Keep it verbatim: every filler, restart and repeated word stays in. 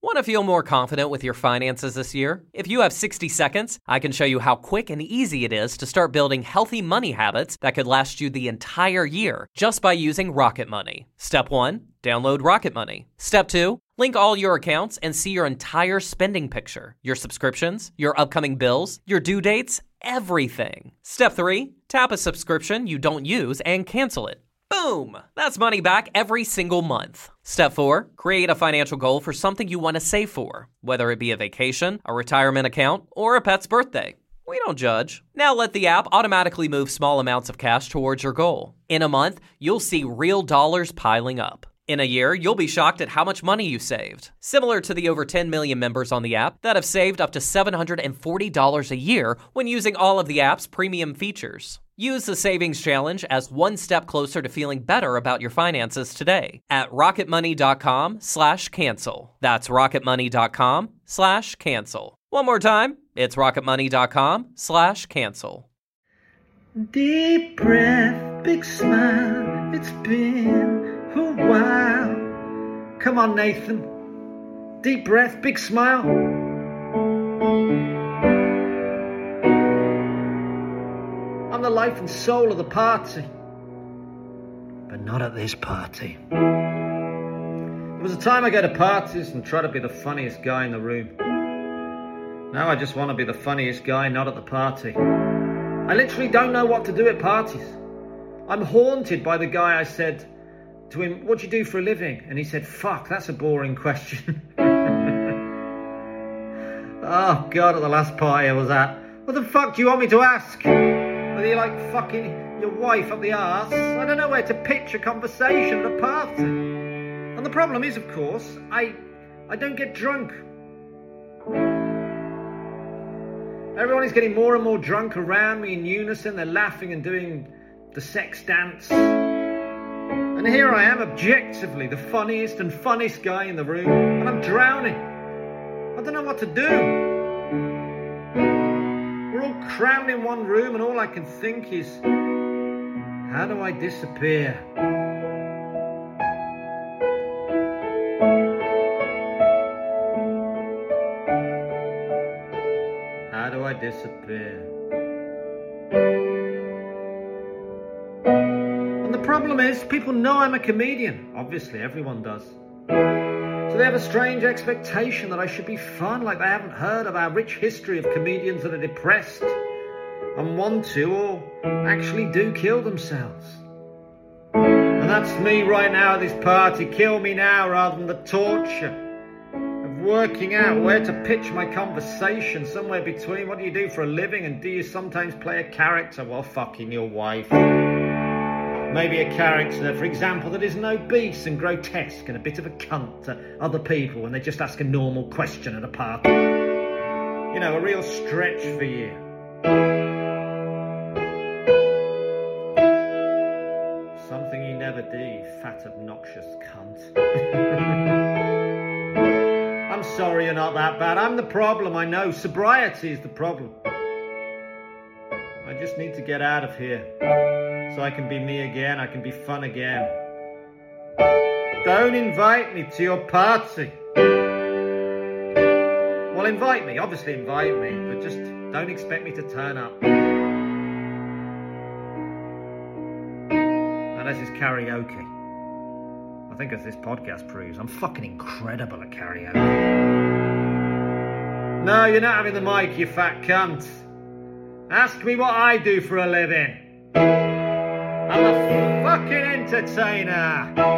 Want to feel more confident with your finances this year? If you have sixty seconds, I can show you how quick and easy it is to start building healthy money habits that could last you the entire year just by using Rocket Money. Step one, download Rocket Money. Step two, link all your accounts and see your entire spending picture, your subscriptions, your upcoming bills, your due dates, everything. Step three, tap a subscription you don't use and cancel it. Boom! That's money back every single month. Step four, create a financial goal for something you want to save for, whether it be a vacation, a retirement account, or a pet's birthday. We don't judge. Now let the app automatically move small amounts of cash towards your goal. In a month, you'll see real dollars piling up. In a year, you'll be shocked at how much money you saved. Similar to the over ten million members on the app that have saved up to seven hundred forty dollars a year when using all of the app's premium features. Use the Savings Challenge as one step closer to feeling better about your finances today at rocketmoney.com slash cancel. That's rocketmoney.com slash cancel. One more time, it's rocketmoney.com slash cancel. Deep breath, big smile, it's been a while. Come on, Nathan. Deep breath, big smile. I'm the life and soul of the party. But not at this party. There was a time I go to parties and try to be the funniest guy in the room. Now I just want to be the funniest guy not at the party. I literally don't know what to do at parties. I'm haunted by the guy I said to him, "What do you do for a living?" And he said, "Fuck, that's a boring question." Oh God, at the last party I was at, what the fuck do you want me to ask? Whether you like fucking your wife up the arse? I don't know where to pitch a conversation at a party. And the problem is, of course, I I don't get drunk. Everyone is getting more and more drunk around me in unison. They're laughing and doing the sex dance. And here I am, objectively the funniest and funnest guy in the room, and I'm drowning. I don't know what to do. We're all crammed in one room, and all I can think is, how do I disappear? How do I disappear? And the problem is, people know I'm a comedian. Obviously, everyone does. So they have a strange expectation that I should be fun, like they haven't heard of our rich history of comedians that are depressed and want to or actually do kill themselves. And that's me right now at this party. Kill me now rather than the torture of working out where to pitch my conversation somewhere between what do you do for a living and do you sometimes play a character? Well, fucking your wife. Maybe a character, for example, that isn't obese and grotesque and a bit of a cunt to other people when they just ask a normal question at a party. You know, a real stretch for you. Something you never do, you fat, obnoxious cunt. I'm sorry you're not that bad. I'm the problem, I know. Sobriety is the problem. I just need to get out of here. So I can be me again, I can be fun again. Don't invite me to your party. Well, invite me, obviously invite me, but just don't expect me to turn up. Unless it's karaoke. I think as this podcast proves, I'm fucking incredible at karaoke. No, you're not having the mic, you fat cunt. Ask me what I do for a living. I'm a fucking entertainer.